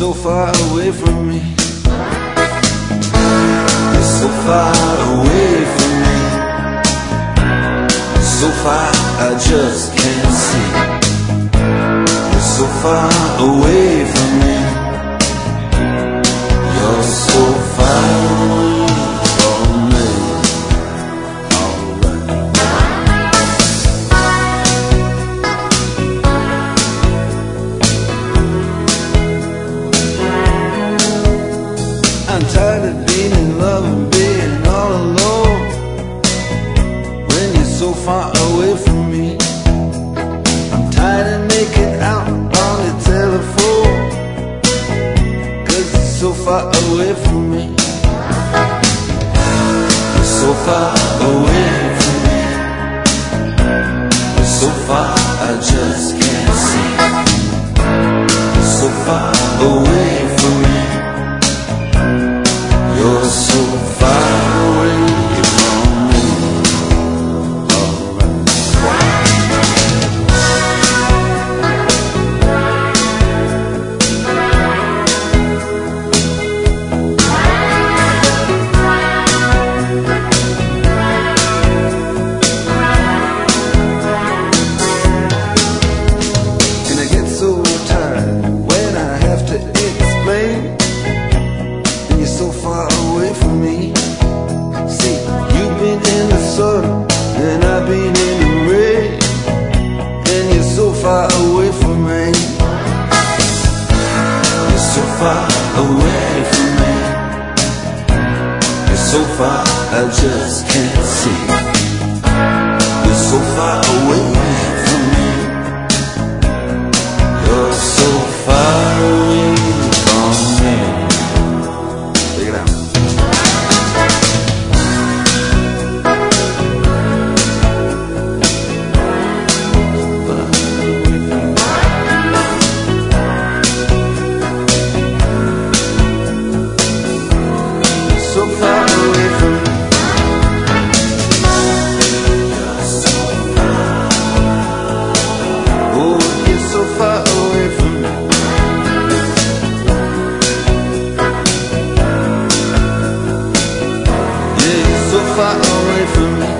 so far away from me. You're so far away from me. So far I just can't see. You're so far away from me. You're so far from me. I'm tired of being in love and being all alone when you're so far away from me. I'm tired of making out on the telephone, 'cause you're so far away from me. You're so far away from me. You're so far I just can't see. You're so far away from me. You're so far away from me. And I get so tired when I have to explain. You're so far away from me. See, you've been in the sun and I've been in the rain, and you're so far away from me. You're so far away from me. You're so far I just can't see. You're so far away from me. You're so far away from me. Take it out. So far away from me. Oh, you're so far away from me. Yeah, you're so far away from me.